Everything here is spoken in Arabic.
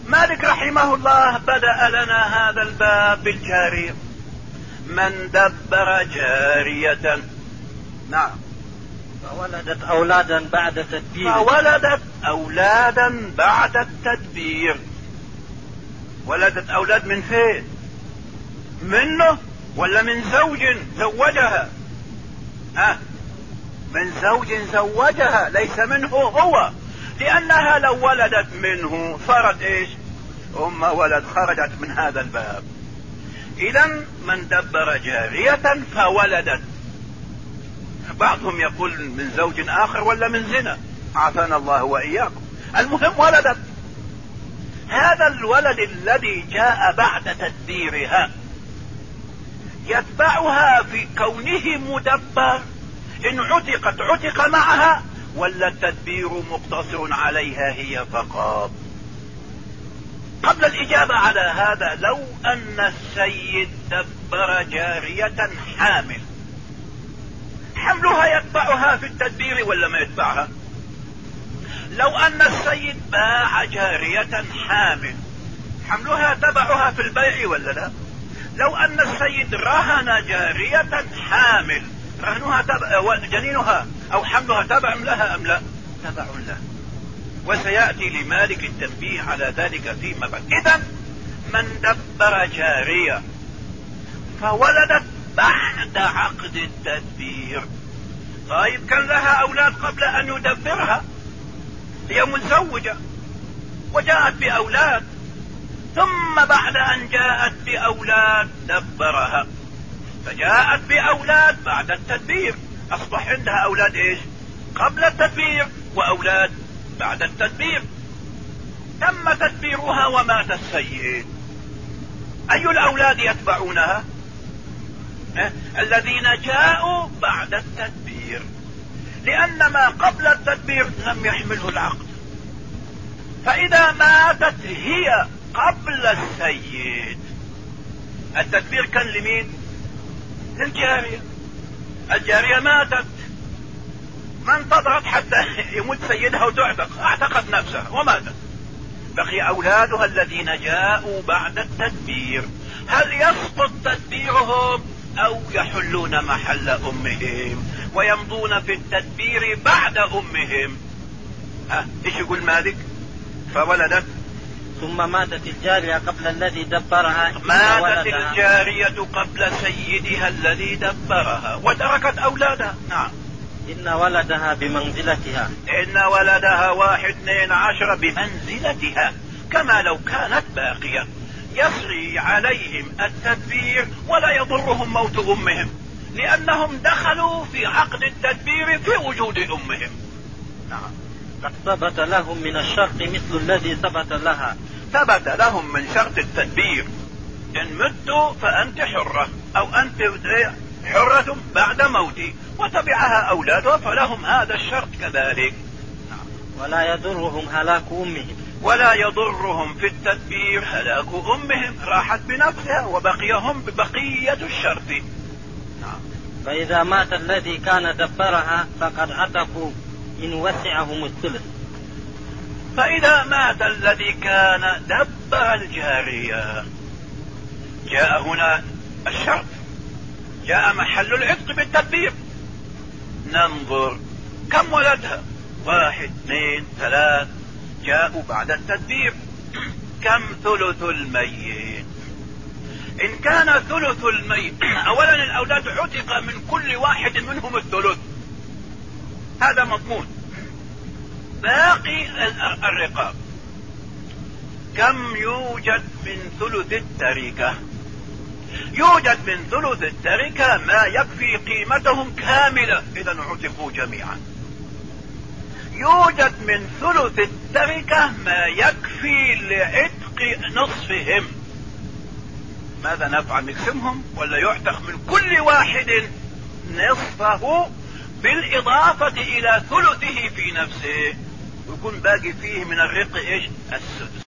مالك رحمه الله بدأ لنا هذا الباب بالجارية. من دبر جارية، نعم، فولدت أولادا بعد تدبير. فولدت أولادا بعد التدبير. ولدت أولاد من فين؟ منه ولا من زوج زوجها؟ من زوج زوجها، ليس منه هو، لأنها لو ولدت منه صارت ايش؟ ولد، خرجت من هذا الباب. إذا من دبر جارية فولدت، بعضهم يقول من زوج آخر ولا من زنا، عافانا الله وإياكم، المهم ولدت. هذا الولد الذي جاء بعد تدبيرها يتبعها في كونه مدبر، إن عتقت عتق معها، ولا التدبير مقتصر عليها هي فقط؟ قبل الإجابة على هذا، لو أن السيد دبر جارية حامل، حملها يتبعها في التدبير ولا ما يتبعها؟ لو أن السيد باع جارية حامل، حملها تبعها في البيع ولا لا؟ لو أن السيد رهن جارية حامل، رهنها جنينها أو حملها تبع لها أم لا؟ تبع لها. وسيأتي لمالك التنبيه على ذلك فيما بعد. إذن من دبر جارية فولدت بعد عقد التدبير، طيب كان لها أولاد قبل أن يدبرها، هي متزوجة وجاءت بأولاد، ثم بعد أن جاءت بأولاد دبرها، فجاءت بأولاد بعد التدبير، أصبح عندها أولاد إيش؟ قبل التدبير وأولاد بعد التدبير. تم تدبيرها ومات السيد، أي الأولاد يتبعونها؟ الذين جاءوا بعد التدبير، لأن ما قبل التدبير لم يحمله العقد. فإذا ماتت هي قبل السيد، التدبير كان لمين؟ للجارية. الجارية ماتت، ما انتظرت حتى يموت سيدها وتعتق، اعتقت نفسها وماتت، بقي أولادها الذين جاءوا بعد التدبير. هل يسقط تدبيرهم أو يحلون محل أمهم ويمضون في التدبير بعد أمهم؟ ايش يقول مالك؟ فولدت، ثم ماتت الجارية قبل الذي دبرها. ماتت الجارية قبل سيدها الذي دبرها وتركت أولادها. نعم، إن ولدها بمنزلتها، إن ولدها 12 بمنزلتها، كما لو كانت باقية، يسري عليهم التدبير ولا يضرهم موت أمهم، لأنهم دخلوا في عقد التدبير في وجود أمهم. نعم، قد ثبت لهم من الشرط مثل الذي ثبت لها. ثبت لهم من شرط التدبير، إن مت فأنت حرة، أو أنت حرة بعد موتي، وتبعها أولادها، فلهم هذا الشرط كذلك. ولا يضرهم هلاك أمهم، ولا يضرهم في التدبير هلاك أمهم، راحت بنفسها وبقيهم ببقية الشرط. فإذا مات الذي كان دبرها فقد عتقوا إن وسعهم الثلث. فإذا مات الذي كان دبر الجارية، جاء هنا الشرط، جاء محل العتق بالتدبير. ننظر كم ولدها، 1 2 3، جاءوا بعد التدبير. كم ثلث الميت؟ إن كان ثلث الميت، أولا الأولاد عتق من كل واحد منهم الثلث، هذا مضمون. باقي الرقاب، كم يوجد من ثلث التركة؟ يوجد من ثلث التركة ما يكفي قيمتهم كاملة، إذا عتقوا جميعا. يوجد من ثلث التركة ما يكفي لعتق نصفهم. ماذا نفعل؟ نقسمهم ولا يعتق من كل واحد نصفه بالإضافة إلى ثلثه في نفسه، ويكون باقي فيه من الرق إيش؟ السدس.